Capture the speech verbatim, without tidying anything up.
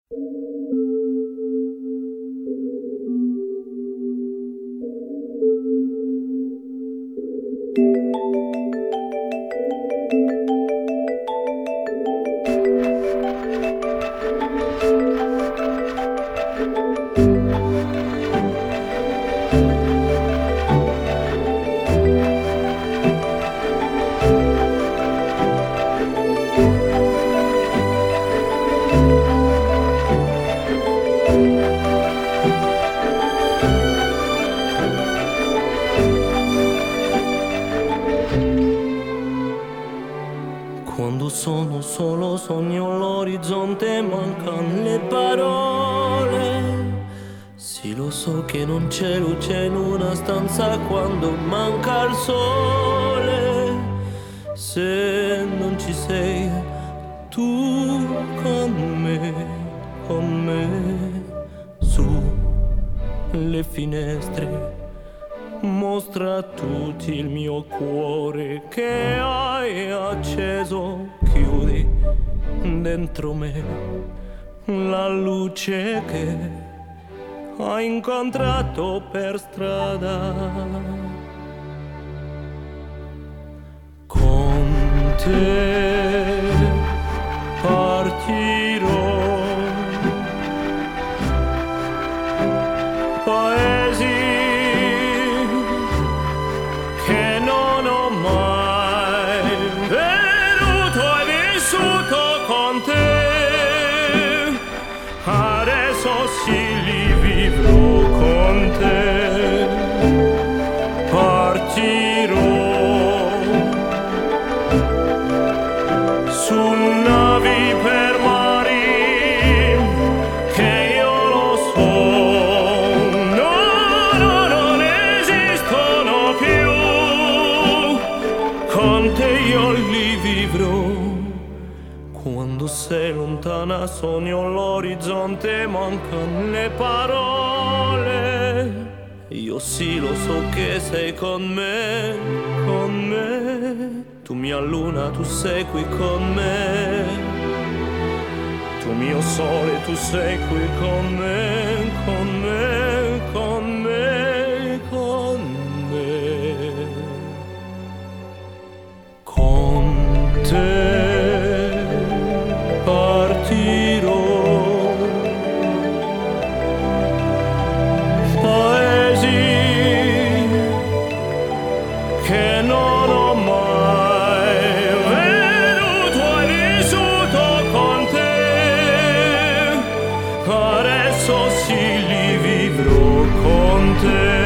Quando sono solo sogno l'orizzonte, mancano le parole. Sì, lo so che non c'è luce in una stanza quando manca il sole. Se non ci sei tu con me, con me, su le finestre mostra a tutti il mio cuore che hai acceso, chiudi dentro me la luce che hai incontrato per strada. Con te partirò, paesi che non ho mai venuto e vissuto con te, adesso sì li vivrò con te. Partirò su navi per mari che io lo so, no, no, non esistono più. Con te io li vivrò. Quando sei lontana sogno l'orizzonte, mancano le parole. Io sì lo so che sei con me, con me. Tu mia luna, tu sei qui con me. Tu mio sole, tu sei qui con me, con me, con me, con me. Con te partirò, paesi che non ho mai venuto e vissuto con te, adesso sì li vivrò con te.